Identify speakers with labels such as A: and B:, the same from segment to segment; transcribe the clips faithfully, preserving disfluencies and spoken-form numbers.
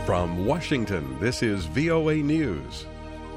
A: From Washington, this is V O A News.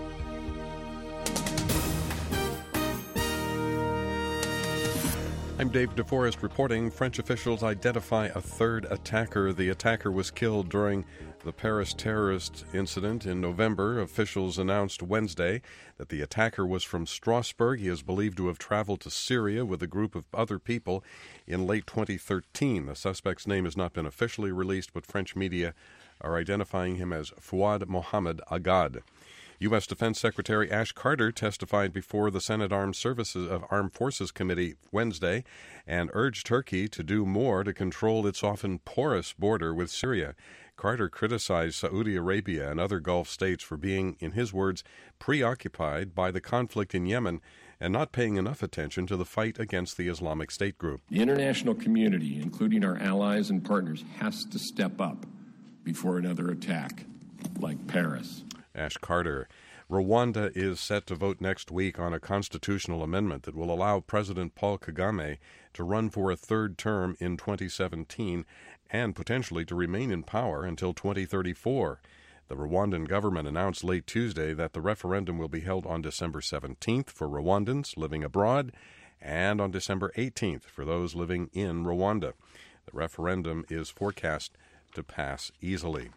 A: I'm Dave DeForest reporting. French officials identify a third attacker. The attacker was killed during the Paris terrorist incident in November. Officials announced Wednesday that the attacker was from Strasbourg. He is believed to have traveled to Syria with a group of other people in late twenty thirteen. The suspect's name has not been officially released, but French media are identifying him as Fouad Mohammed Agad. U S. Defense Secretary Ash Carter testified before the Senate Armed Services of Armed Forces Committee Wednesday and urged Turkey to do more to control its often porous border with Syria. Carter criticized Saudi Arabia and other Gulf states for being, in his words, preoccupied by the conflict in Yemen and not paying enough attention to the fight against the Islamic State group.
B: The international community, including our allies and partners, has to step up before another attack like Paris.
A: Ash Carter. Rwanda is set to vote next week on a constitutional amendment that will allow President Paul Kagame to run for a third term in twenty seventeen and potentially to remain in power until twenty thirty-four. The Rwandan government announced late Tuesday that the referendum will be held on December seventeenth for Rwandans living abroad and on December eighteenth for those living in Rwanda. The referendum is forecast to pass easily.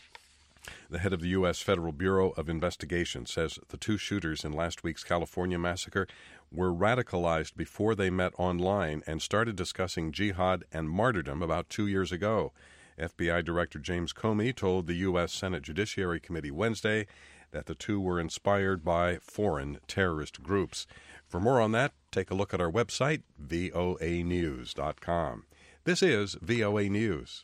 A: The head of the U S. Federal Bureau of Investigation says the two shooters in last week's California massacre were radicalized before they met online and started discussing jihad and martyrdom about two years ago. F B I Director James Comey told the U S. Senate Judiciary Committee Wednesday that the two were inspired by foreign terrorist groups. For more on that, take a look at our website, V O A news dot com. This is V O A News.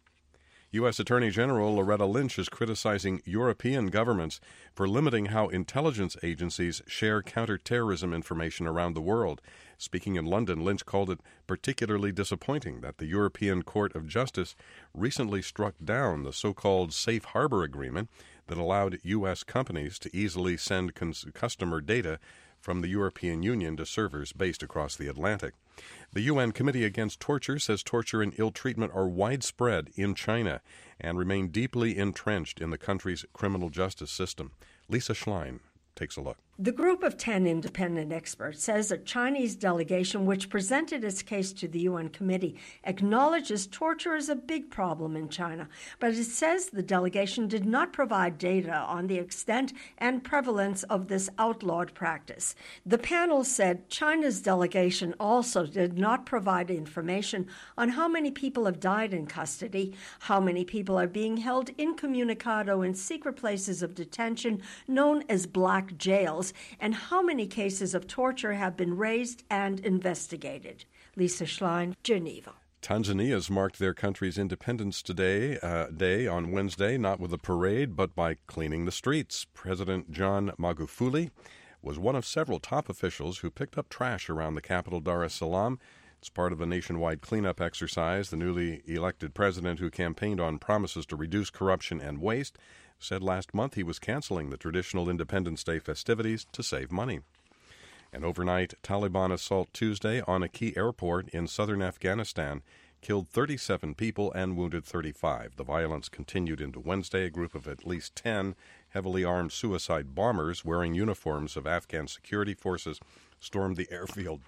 A: U S. Attorney General Loretta Lynch is criticizing European governments for limiting how intelligence agencies share counterterrorism information around the world. Speaking in London, Lynch called it particularly disappointing that the European Court of Justice recently struck down the so-called Safe Harbor Agreement that allowed U S companies to easily send cons- customer data from the European Union to servers based across the Atlantic. The U N Committee Against Torture says torture and ill treatment are widespread in China and remain deeply entrenched in the country's criminal justice system. Lisa Schlein takes a look.
C: The group of ten independent experts says a Chinese delegation which presented its case to the U N committee acknowledges torture is a big problem in China, but it says the delegation did not provide data on the extent and prevalence of this outlawed practice. The panel said China's delegation also did not provide information on how many people have died in custody, how many people are being held incommunicado in secret places of detention known as black jails, and how many cases of torture have been raised and investigated. Lisa Schlein, Geneva.
A: Tanzania's marked their country's Independence Day, uh, Day on Wednesday, not with a parade, but by cleaning the streets. President John Magufuli was one of several top officials who picked up trash around the capital, Dar es Salaam. It's part of a nationwide cleanup exercise. The newly elected president, who campaigned on promises to reduce corruption and waste, said last month he was canceling the traditional Independence Day festivities to save money. An overnight Taliban assault Tuesday on a key airport in southern Afghanistan killed thirty-seven people and wounded thirty-five. The violence continued into Wednesday. A group of at least ten heavily armed suicide bombers wearing uniforms of Afghan security forces stormed the airfield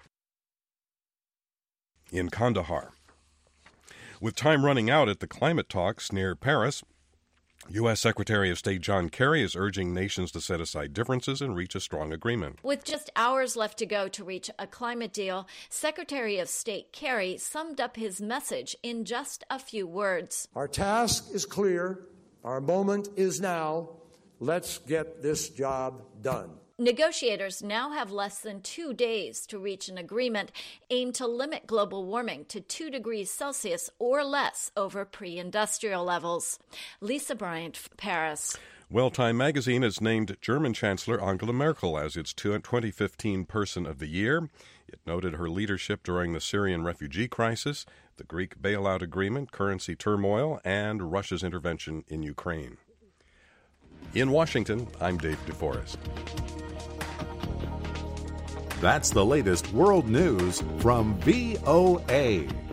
A: in Kandahar. With time running out at the climate talks near Paris, U S. Secretary of State John Kerry is urging nations to set aside differences and reach a strong agreement.
D: With just hours left to go to reach a climate deal, Secretary of State Kerry summed up his message in just a few words.
E: Our task is clear. Our moment is now. Let's get this job done.
D: Negotiators now have less than two days to reach an agreement aimed to limit global warming to two degrees Celsius or less over pre-industrial levels. Lisa Bryant, Paris.
A: Well, Time magazine has named German Chancellor Angela Merkel as its twenty fifteen Person of the Year. It noted her leadership during the Syrian refugee crisis, the Greek bailout agreement, currency turmoil, and Russia's intervention in Ukraine. In Washington, I'm Dave DeForest.
F: That's the latest world news from V O A.